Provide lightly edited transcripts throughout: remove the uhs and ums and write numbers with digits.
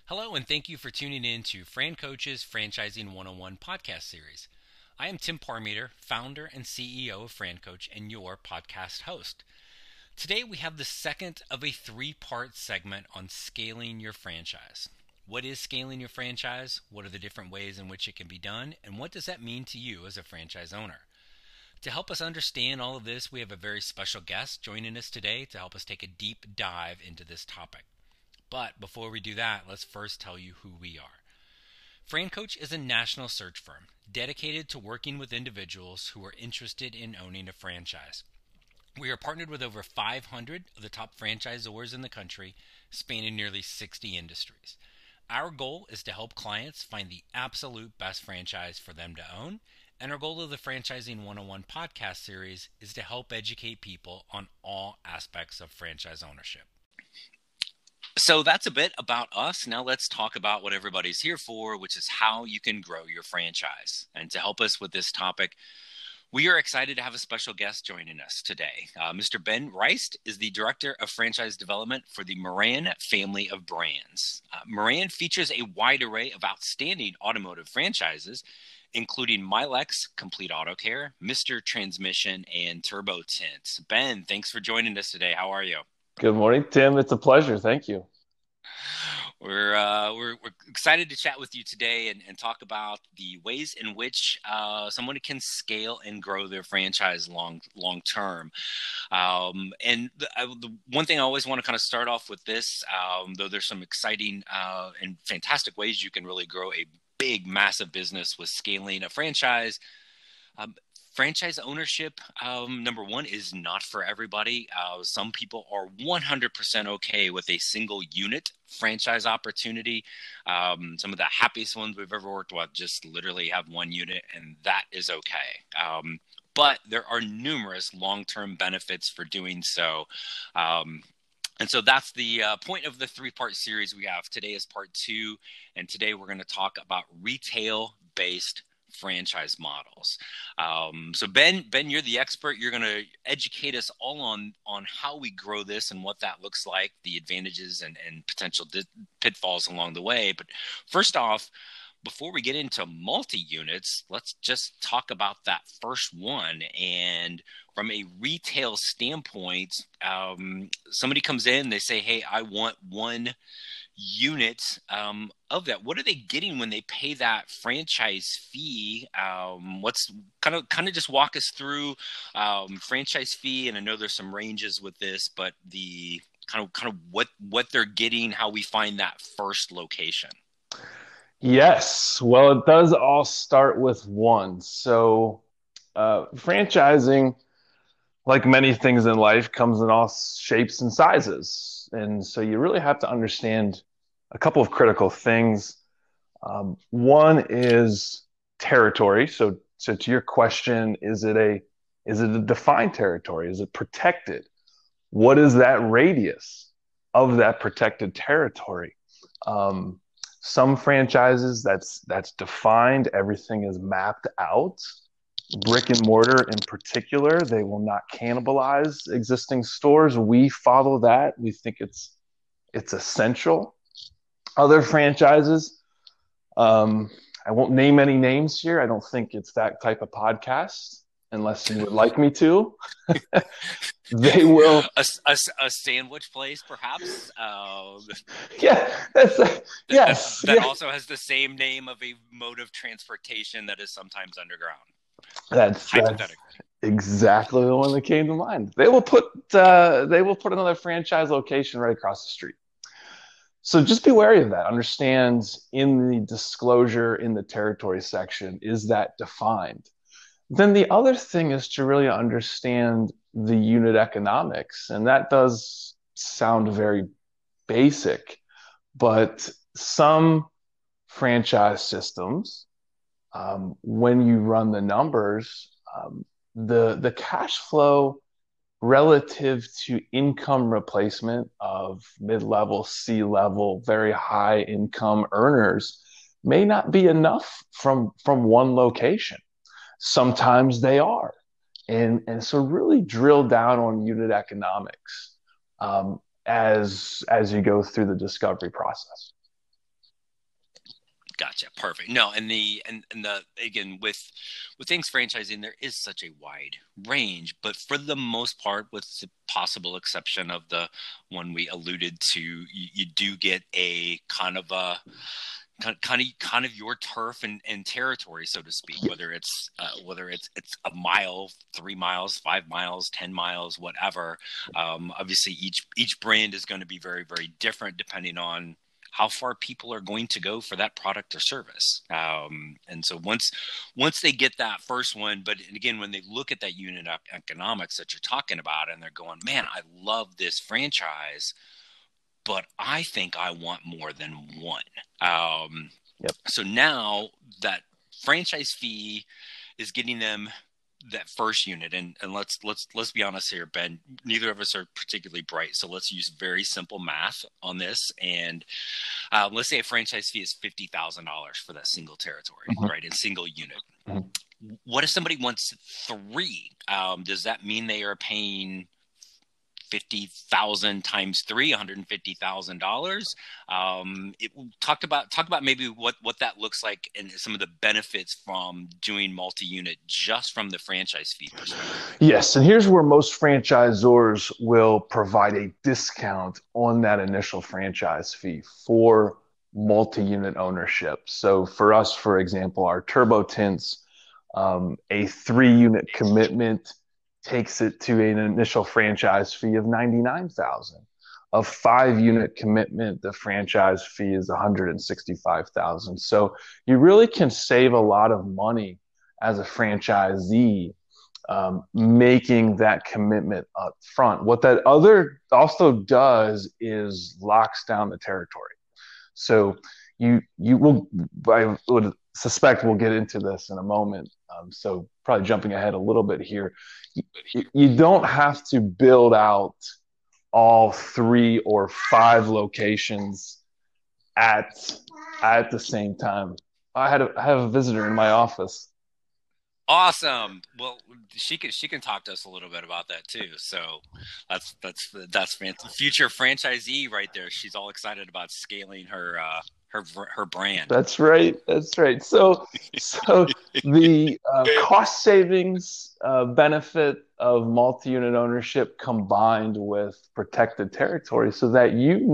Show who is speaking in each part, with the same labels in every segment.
Speaker 1: Hello, and thank you for tuning in to Fran Coach's Franchising 101 podcast series. I am Tim Parmeter, founder and CEO of Fran Coach, and your podcast host. Today, we have the second of a three-part segment on scaling your franchise. What is scaling your franchise? What are the different ways in which it can be done? And what does that mean to you as a franchise owner? To help us understand all of this, we have a very special guest joining us today to help us take a deep dive into this topic. But before we do that, let's first tell you who we are. Fran Coach is a national search firm dedicated to working with individuals who are interested in owning a franchise. We are partnered with over 500 of the top franchisors in the country, spanning nearly 60 industries. Our goal is to help clients find the absolute best franchise for them to own, and our goal of the Franchising 101 podcast series is to help educate people on all aspects of franchise ownership. So that's a bit about us. Now let's talk about what everybody's here for, which is how you can grow your franchise. And to help us with this topic, we are excited to have a special guest joining us today. Mr. Ben Reist is the Director of Franchise Development for the Moran family of brands. Moran features a wide array of outstanding automotive franchises, including Milex, Complete Auto Care, Mr. Transmission, and Turbo Tint. Ben, thanks for joining us today. How are you?
Speaker 2: Good morning, Tim. It's a pleasure. Thank you.
Speaker 1: We're excited to chat with you today and talk about the ways in which someone can scale and grow their franchise long term. The one thing I always want to kind of start off with this, though there's some exciting and fantastic ways you can really grow a big, massive business with scaling a franchise. Franchise ownership, number one, is not for everybody. Some people are 100% okay with a single unit franchise opportunity. Some of the happiest ones we've ever worked with just literally have one unit, and that is okay. But there are numerous long-term benefits for doing so. And so that's the point of the three-part series we have. Today is part two, and today we're going to talk about retail-based franchise models. So Ben, you're the expert. You're going to educate us all on how we grow this and what that looks like, the advantages and potential pitfalls along the way. But first off, before we get into multi-units, let's just talk about that first one. And from a retail standpoint, somebody comes in, they say, hey, I want one unit of that. What are they getting when they pay that franchise fee? What's kind of just walk us through franchise fee, and I know there's some ranges with this, but the kind of what they're getting, how we find that first location.
Speaker 2: Yes. Well, it does all start with one. So, franchising, like many things in life, comes in all shapes and sizes. And so you really have to understand a couple of critical things. One is territory. So to your question, is it a defined territory? Is it protected? What is that radius of that protected territory? Some franchises that's defined, everything is mapped out. Brick and mortar in particular, they will not cannibalize existing stores. We follow that. We think it's essential. Other franchises, I won't name any names here. I don't think it's that type of podcast, unless you would like me to. They will
Speaker 1: a sandwich place, perhaps.
Speaker 2: Yeah, yes.
Speaker 1: That also has the same name of a mode of transportation that is sometimes underground.
Speaker 2: That's exactly the one that came to mind. They will put another franchise location right across the street. So just be wary of that. Understand in the disclosure in the territory section, is that defined? Then the other thing is to really understand the unit economics. And that does sound very basic, but some franchise systems, when you run the numbers, the cash flow relative to income replacement of mid-level, C-level, very high income earners may not be enough from one location. Sometimes they are. And so really drill down on unit economics as you go through the discovery process.
Speaker 1: Gotcha. Perfect. No, and the again with things franchising, there is such a wide range, but for the most part, with the possible exception of the one we alluded to, you do get a kind of your turf and territory, so to speak. Whether it's a mile, 3 miles, 5 miles, 10 miles, whatever. Obviously, each brand is going to be very very different depending on how far people are going to go for that product or service. And so once they get that first one, but again, when they look at that unit economics that you're talking about, and they're going, man, I love this franchise, but I think I want more than one.
Speaker 2: Yep.
Speaker 1: So now that franchise fee is getting them that first unit, and let's be honest here, Ben. Neither of us are particularly bright, so let's use very simple math on this. And let's say a franchise fee is $50,000 for that single territory, right? In single unit. What if somebody wants three? Does that mean they are paying 50,000 times three, $150,000? Talk about maybe what that looks like and some of the benefits from doing multi-unit just from the franchise fee perspective.
Speaker 2: Yes, and here's where most franchisors will provide a discount on that initial franchise fee for multi-unit ownership. So for us, for example, our Turbo Tints, a 3-unit commitment takes it to an initial franchise fee of $99,000. A 5-unit commitment, the franchise fee is $165,000. So you really can save a lot of money as a franchisee, making that commitment up front. What that other also does is locks down the territory. So you will, I would suspect we'll get into this in a moment. So probably jumping ahead a little bit here. You don't have to build out all 3 or 5 locations at the same time. I have a visitor in my office.
Speaker 1: Awesome. Well, she can talk to us a little bit about that too. So that's future franchisee right there. She's all excited about scaling her brand.
Speaker 2: That's right. That's right. So the cost savings benefit of multi-unit ownership combined with protected territory, so that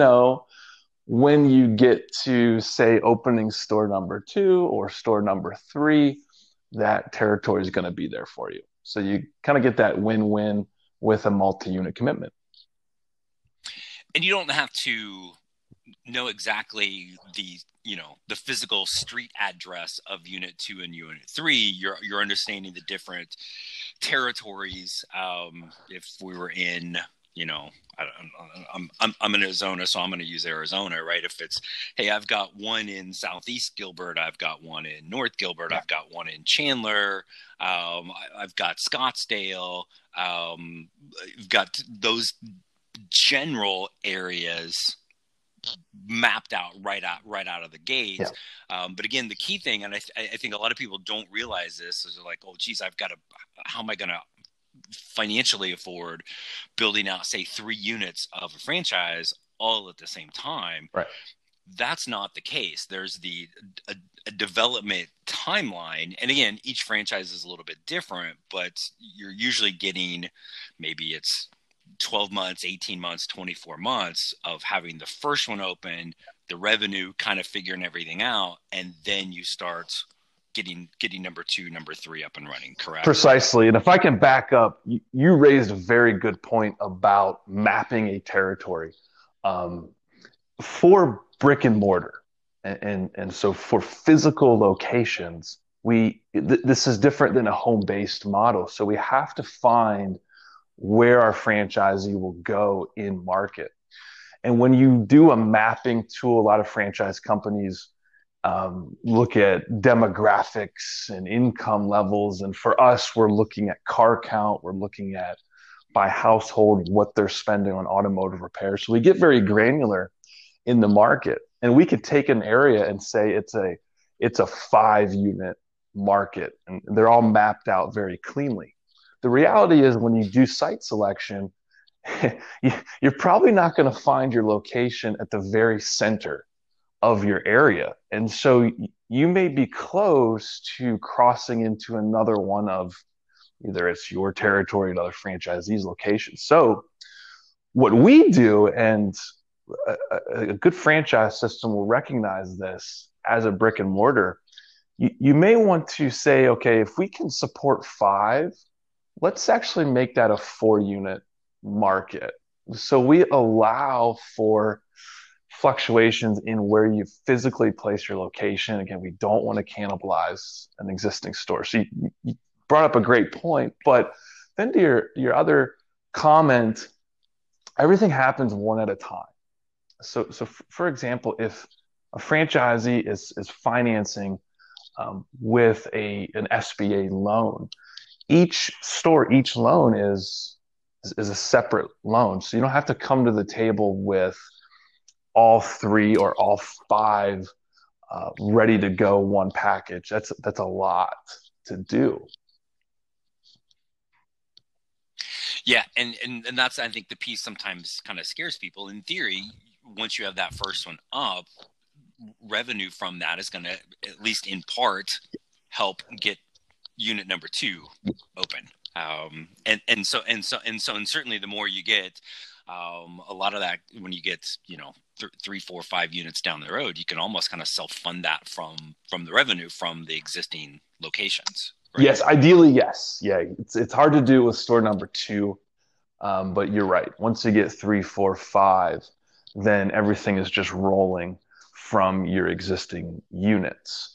Speaker 2: when you get to, say, opening store number 2 or store number 3, that territory is going to be there for you. So you kind of get that win-win with a multi-unit commitment.
Speaker 1: And you don't have to know exactly the physical street address of unit 2 and unit 3. You're understanding the different territories. If we were in, I'm in Arizona, so I'm going to use Arizona, right? If it's, hey, I've got one in Southeast Gilbert, I've got one in North Gilbert, I've got one in Chandler, I've got Scottsdale, I've got those general areas mapped out right out of the gate. Yeah. But again, the key thing, and I think a lot of people don't realize this, is they're like, oh, geez, how am I going to financially afford building out, say, 3 units of a franchise all at the same time?
Speaker 2: Right.
Speaker 1: That's not the case. There's a development timeline. And again, each franchise is a little bit different, but you're usually getting, maybe it's 12 months, 18 months, 24 months of having the first one open, the revenue kind of figuring everything out, and then you start getting number 2, number 3 up and running, correct?
Speaker 2: Precisely. And if I can back up, you raised a very good point about mapping a territory. For brick and mortar, and so for physical locations, this is different than a home-based model. So we have to find where our franchisee will go in market. And when you do a mapping tool, a lot of franchise companies look at demographics and income levels. And for us, we're looking at car count. We're looking at by household what they're spending on automotive repairs. So we get very granular in the market. And we could take an area and say it's a 5-unit market, and they're all mapped out very cleanly. The reality is, when you do site selection, you're probably not going to find your location at the very center of your area. And so you may be close to crossing into another one of either it's your territory, another franchisee's location. So what we do, and a good franchise system will recognize this as a brick and mortar, you may want to say, okay, if we can support 5, let's actually make that a 4-unit market. So we allow for fluctuations in where you physically place your location. Again, we don't want to cannibalize an existing store. So you brought up a great point, but then to your other comment, everything happens one at a time. So for example, if a franchisee is financing with an SBA loan, each store, each loan is a separate loan. So you don't have to come to the table with all 3 or all 5 ready to go one package. That's a lot to do.
Speaker 1: Yeah, and that's, I think, the piece sometimes kind of scares people. In theory, once you have that first one up, revenue from that is going to, at least in part, help get unit number 2 open. And certainly the more you get, a lot of that, when you get 3, 4, 5 units down the road, you can almost kind of self-fund that from the revenue from the existing locations. Right?
Speaker 2: Yes, ideally, yes. Yeah, it's hard to do with store number 2, but you're right. Once you get 3, 4, 5, then everything is just rolling from your existing units.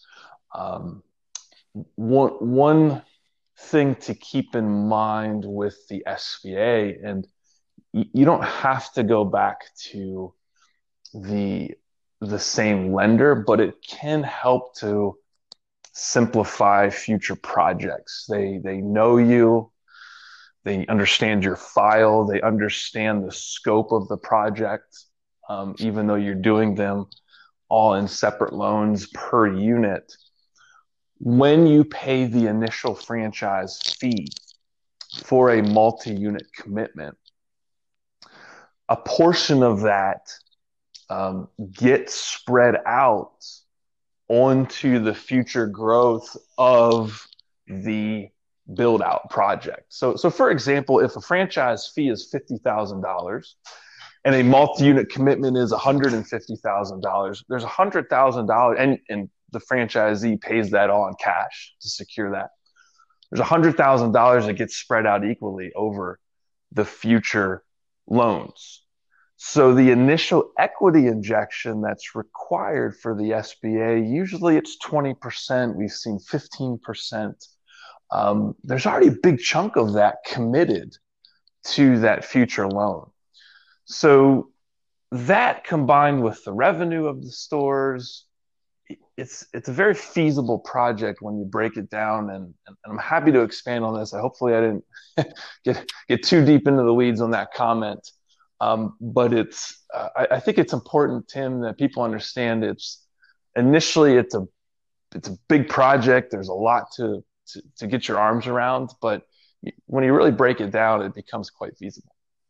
Speaker 2: One thing to keep in mind with the SBA, and you don't have to go back to the same lender, but it can help to simplify future projects. They know you, they understand your file, they understand the scope of the project, even though you're doing them all in separate loans per unit. When you pay the initial franchise fee for a multi-unit commitment, a portion of that gets spread out onto the future growth of the build out project. So for example, if a franchise fee is $50,000 and a multi-unit commitment is $150,000, there's $100,000, and the franchisee pays that all in cash to secure that. There's $100,000 that gets spread out equally over the future loans. So the initial equity injection that's required for the SBA, usually it's 20%. We've seen 15%. There's already a big chunk of that committed to that future loan. So that, combined with the revenue of the stores, it's a very feasible project when you break it down. And I'm happy to expand on this. Hopefully I didn't get too deep into the weeds on that comment. But I think it's important, Tim, that people understand initially it's a big project. There's a lot to get your arms around, but when you really break it down, it becomes quite feasible.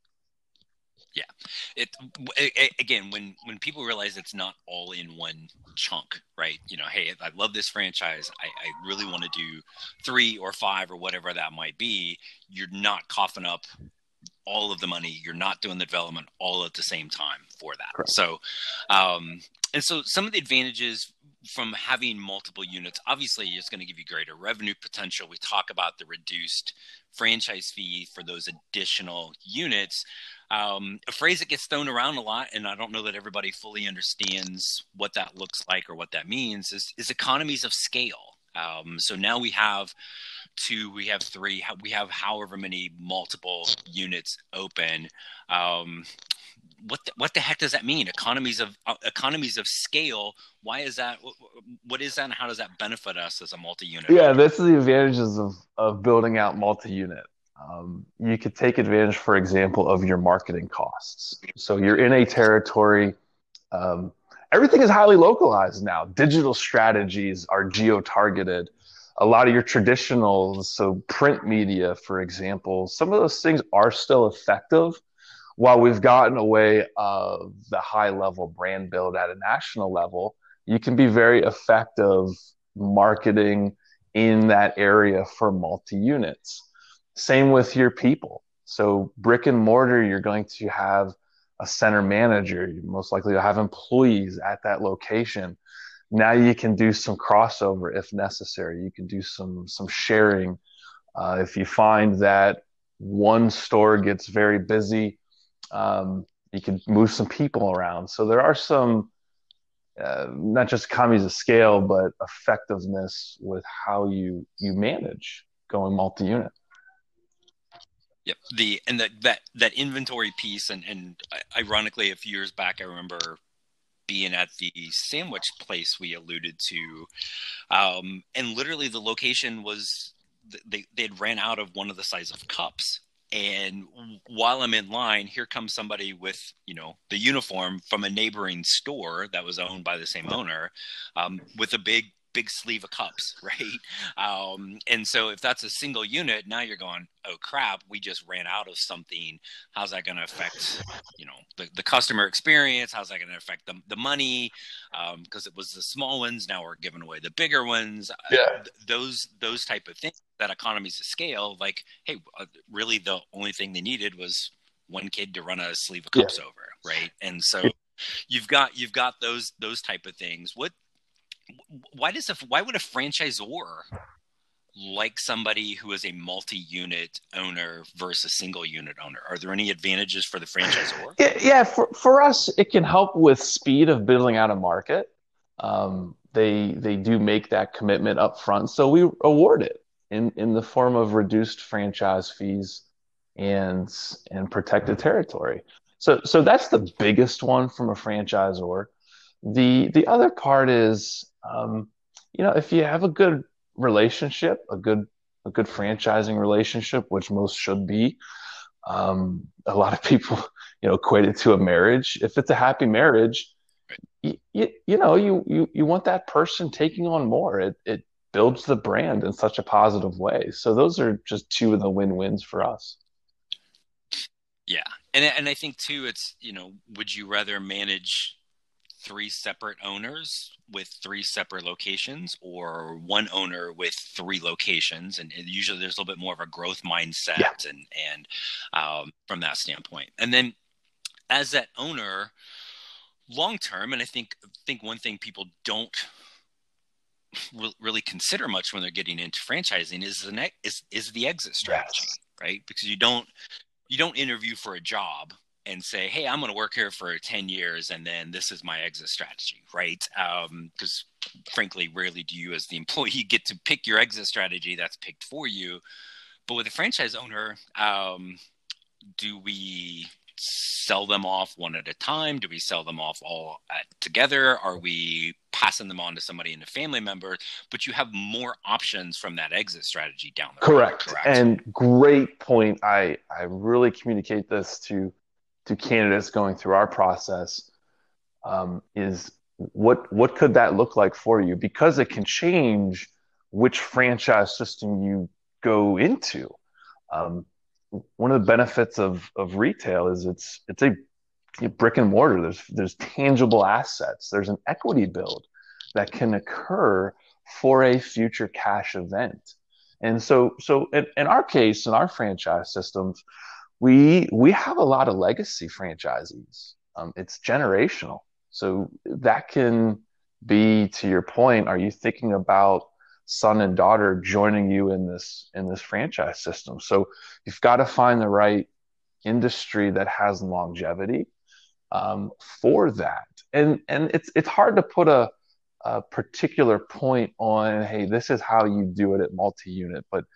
Speaker 1: Yeah. Again, when people realize it's not all in one chunk, right? Hey, I love this franchise. I really want to do 3 or 5 or whatever that might be. You're not coughing up all of the money. You're not doing the development all at the same time for that.
Speaker 2: Correct.
Speaker 1: So, so some of the advantages from having multiple units, obviously it's going to give you greater revenue potential. We talk about the reduced franchise fee for those additional units. A phrase that gets thrown around a lot, and I don't know that everybody fully understands what that looks like or what that means, is economies of scale. So now we have 2, we have 3, we have however many multiple units open. What the heck does that mean? Economies of scale. Why is that? What is that, and how does that benefit us as a multi-unit?
Speaker 2: Yeah, that's the advantages of building out multi-unit. You could take advantage, for example, of your marketing costs. So you're in a territory. Everything is highly localized now. Digital strategies are geo-targeted. A lot of your traditional, so print media, for example, some of those things are still effective, while we've gotten away of the high level brand build at a national level, you can be very effective marketing in that area for multi units. Same with your people. So, brick and mortar, you're going to have a center manager. You most likely will have employees at that location. Now you can do some crossover if necessary. You can do some sharing. If you find that one store gets very busy, you can move some people around. So there are some not just economies of scale, but effectiveness with how you manage going multi-unit.
Speaker 1: Yep. That inventory piece, and ironically, a few years back, I remember being at the sandwich place we alluded to, and literally the location was they had ran out of one of the size of cups. And while I'm in line, here comes somebody with, the uniform from a neighboring store that was owned by the same owner, with a big sleeve of cups, right? And so if that's a single unit, now you're going, oh crap, we just ran out of something. How's that going to affect, the customer experience? How's that going to affect the money? Because it was the small ones. Now we're giving away the bigger ones.
Speaker 2: Yeah.
Speaker 1: Those type of things, that economies of scale, like, hey, really the only thing they needed was one kid to run a sleeve of cups over, right? And so you've got those type of things. Why would a franchisor like somebody who is a multi-unit owner versus single unit owner? Are there any advantages for the franchisor?
Speaker 2: Yeah, for us, it can help with speed of building out a market. They do make that commitment up front, so we award it in the form of reduced franchise fees and protected territory. So that's the biggest one from a franchisor. The other part is, if you have a good relationship, a good franchising relationship, which most should be, a lot of people, equate it to a marriage. If it's a happy marriage, you want that person taking on more. It builds the brand in such a positive way. So those are just two of the win-wins for us.
Speaker 1: Yeah. And I think too, it's, would you rather manage three separate owners with three separate locations, or one owner with three locations? And usually there's a little bit more of a growth mindset and from that standpoint. And then as that owner long term, and I think one thing people don't really consider much when they're getting into franchising is the exit strategy, right? Because you don't interview for a job and say, hey, I'm going to work here for 10 years and then this is my exit strategy, right? Because frankly, rarely do you as the employee get to pick your exit strategy that's picked for you. But with a franchise owner, do we sell them off one at a time? Do we sell them off all together? Are we passing them on to somebody in a family member? But you have more options from that exit strategy down the road.
Speaker 2: Correct. And great point. I really communicate this to candidates going through our process, is what could that look like for you? Because it can change which franchise system you go into. One of the benefits of retail is it's a brick and mortar. There's tangible assets. There's an equity build that can occur for a future cash event. And so in our case, in our franchise systems, we have a lot of legacy franchisees. It's generational. So that can be, to your point, are you thinking about son and daughter joining you in this franchise system? So you've got to find the right industry that has longevity for that. And it's hard to put a particular point on, hey, this is how you do it at multi-unit, but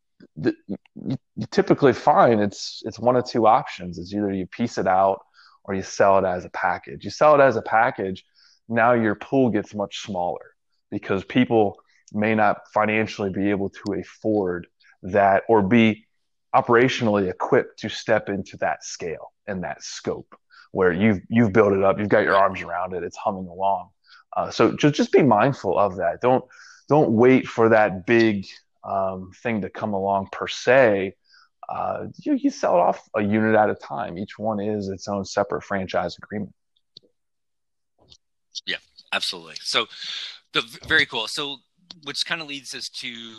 Speaker 2: you typically find it's one of two options. It's either you piece it out or you sell it as a package. You sell it as a package, now your pool gets much smaller because people may not financially be able to afford that or be operationally equipped to step into that scale and that scope where you've built it up, you've got your arms around it, it's humming along. So just be mindful of that. Don't wait for that big thing to come along per se. you sell it off a unit at a time. Each one is its own separate franchise agreement.
Speaker 1: Yeah, absolutely. So very cool. So which kind of leads us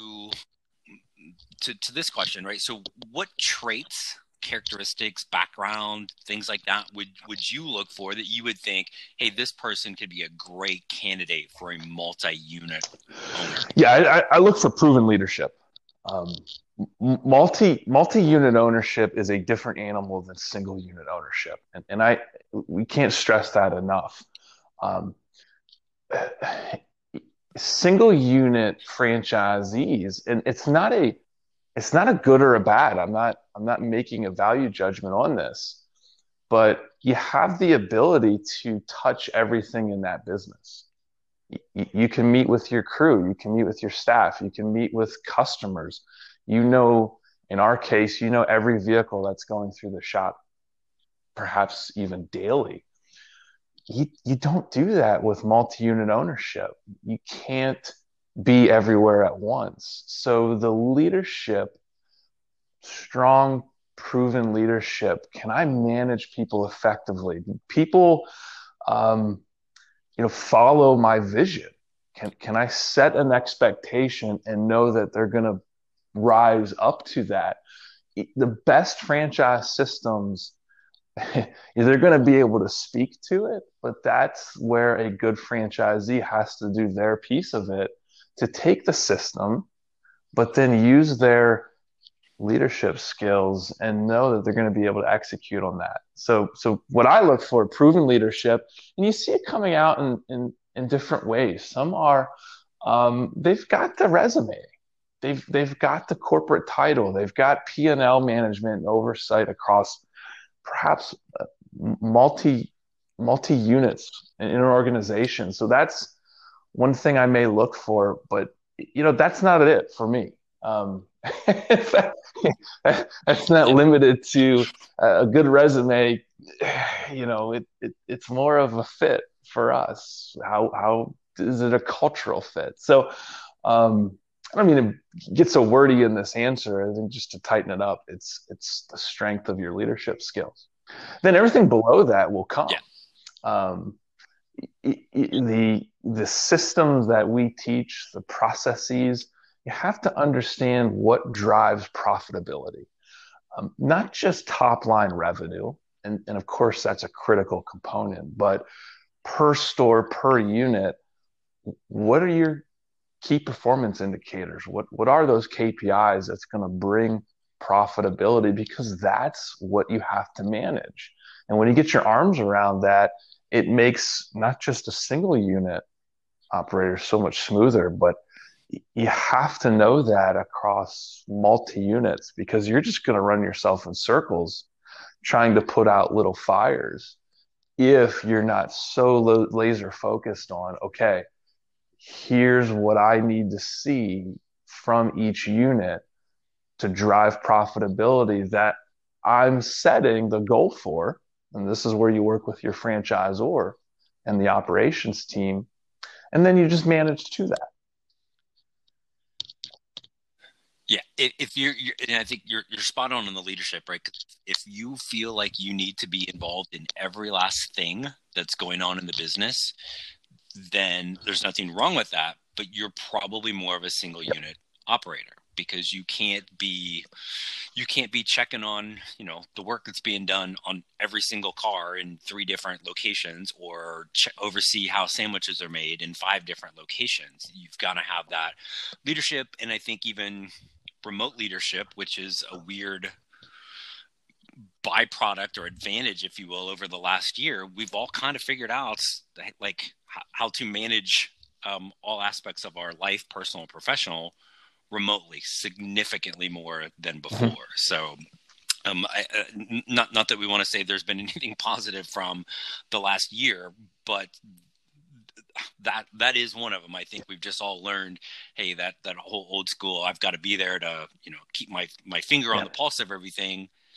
Speaker 1: to this question, right? So what traits, characteristics, background, things like that would you look for that you would think, hey, this person could be a great candidate for a multi-unit owner?
Speaker 2: Yeah, I look for proven leadership. Um, multi unit ownership is a different animal than single unit ownership, and I we can't stress that enough. Um, Single unit franchisees, and it's not a good or a bad. I'm not making a value judgment on this, but you have the ability to touch everything in that business. You can meet with your crew, you can meet with your staff, you can meet with customers. You know, in our case, you know every vehicle that's going through the shop, perhaps even daily. You don't do that with multi-unit ownership. You can't be everywhere at once. So the leadership, strong, proven leadership, can I manage people effectively? People, um, follow my vision. Can I set an expectation and know that they're going to rise up to that? The best franchise systems, they're going to be able to speak to it, but that's where a good franchisee has to do their piece of it to take the system, but then use their leadership skills and know that they're going to be able to execute on that. So what I look for, proven leadership, and you see it coming out in different ways. Some are, they've got the resume, they've got the corporate title, they've got P&L management and oversight across perhaps multi multi units in an organization. So that's one thing I may look for, but that's not it for me. That's not
Speaker 1: Yeah.
Speaker 2: limited to a good resume. It's more of a fit for us. How is it a cultural fit? So I don't mean to get so wordy in this answer. I think just to tighten it up, it's the strength of your leadership skills. Then everything below that will come.
Speaker 1: Yeah.
Speaker 2: Um, the systems that we teach, the processes, you have to understand what drives profitability, not just top line revenue, and of course that's a critical component, but per store, per unit, what are your key performance indicators? What are those KPIs that's going to bring profitability? Because that's what you have to manage. And when you get your arms around that, it makes not just a single unit operator so much smoother, but you have to know that across multi units because you're just going to run yourself in circles trying to put out little fires if you're not so laser focused on, okay, here's what I need to see from each unit to drive profitability that I'm setting the goal for. And this is where you work with your franchisor and the operations team. And then you just manage to that.
Speaker 1: Yeah, if and I think you're spot on in the leadership, right? 'Cause if you feel like you need to be involved in every last thing that's going on in the business, then there's nothing wrong with that. But you're probably more of a single unit operator because you can't be checking on the work that's being done on every single car in 3 different locations or oversee how sandwiches are made in 5 different locations. You've got to have that leadership, and I think even remote leadership, which is a weird byproduct or advantage, if you will, over the last year. We've all kind of figured out like how to manage all aspects of our life, personal and professional, remotely, significantly more than
Speaker 2: Mm-hmm.
Speaker 1: before. So not that we want to say there's been anything positive from the last year, but that is one of them. I think we've just all learned, hey, that whole old school, I've got to be there to keep my finger on
Speaker 2: Yeah.
Speaker 1: the pulse of everything,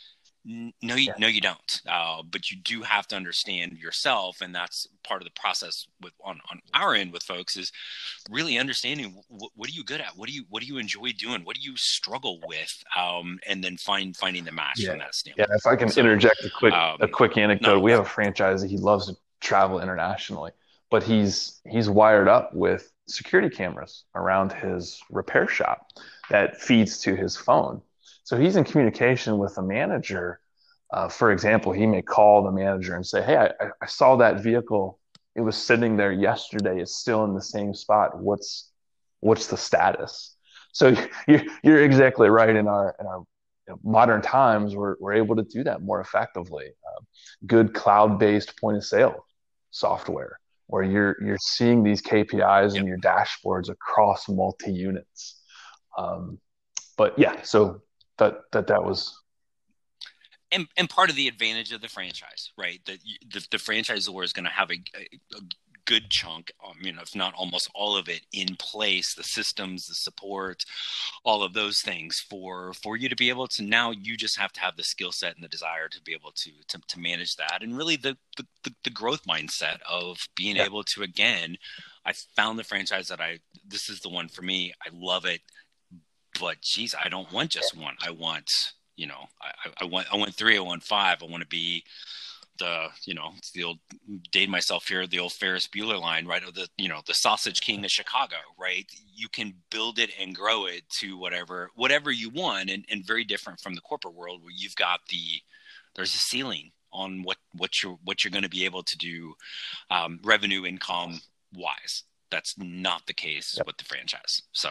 Speaker 1: No, you don't. But you do have to understand yourself, and that's part of the process with on our end with folks is really understanding what are you good at, what do you enjoy doing, what do you struggle with, and then finding the match
Speaker 2: Yeah.
Speaker 1: from that
Speaker 2: Yeah.
Speaker 1: standpoint.
Speaker 2: If I can
Speaker 1: So,
Speaker 2: interject a
Speaker 1: um,
Speaker 2: quick anecdote,
Speaker 1: no,
Speaker 2: we have a franchisee. He loves to travel internationally, but he's wired up with security cameras around his repair shop that feeds to his phone. So he's in communication with the manager. For example, he may call the manager and say, "Hey, I saw that vehicle. It was sitting there yesterday. It's still in the same spot. What's the status?" So you're exactly right. In our modern times, we're able to do that more effectively. Good cloud-based point of sale software, where you're seeing these KPIs in
Speaker 1: yep.
Speaker 2: your dashboards across multi units. Um, but yeah, so that was
Speaker 1: And part of the advantage of the franchise, right? That the franchisor is going to have a good chunk, if not almost all of it in place, the systems, the support, all of those things for you to be able to, now you just have to have the skill set and the desire to be able to manage that. And really the growth mindset of being
Speaker 2: yeah
Speaker 1: able to, again, I found the franchise that this is the one for me. I love it, but geez, I don't want just one. I want, I want three, I want five. I want to be it's the old, date myself here, the old Ferris Bueller line, right? Of the sausage king of Chicago, right? You can build it and grow it to whatever you want, and very different from the corporate world where you've got there's a ceiling on what you're going to be able to do, revenue income wise. That's not the case
Speaker 2: yep.
Speaker 1: with the franchise. So,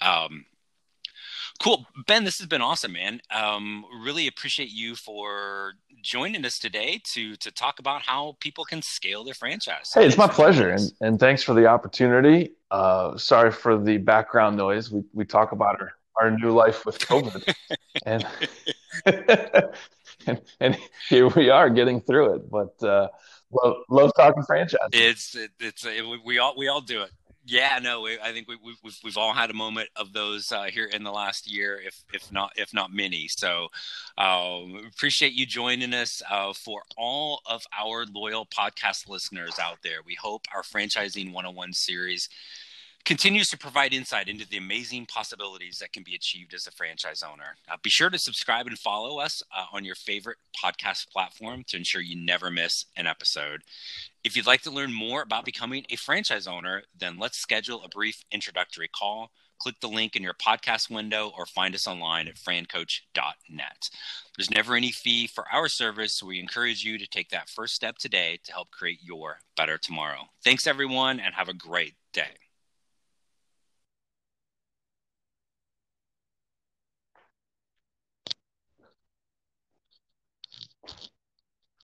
Speaker 1: cool. Ben, this has been awesome, man. Really appreciate you for joining us today to talk about how people can scale their franchise. So
Speaker 2: Hey, it's
Speaker 1: thanks
Speaker 2: my
Speaker 1: for joining
Speaker 2: pleasure,
Speaker 1: us.
Speaker 2: and thanks for the opportunity. Sorry for the background noise. We talk about our new life with COVID, and and here we are getting through it. But love talking franchising.
Speaker 1: We all do it. Yeah, no, I think we've all had a moment of those here in the last year, if not many. So, appreciate you joining us. For all of our loyal podcast listeners out there, we hope our Franchising 101 series continues to provide insight into the amazing possibilities that can be achieved as a franchise owner. Be sure to subscribe and follow us on your favorite podcast platform to ensure you never miss an episode. If you'd like to learn more about becoming a franchise owner, then let's schedule a brief introductory call. Click the link in your podcast window or find us online at francoach.net. There's never any fee for our service, so we encourage you to take that first step today to help create your better tomorrow. Thanks, everyone, and have a great day.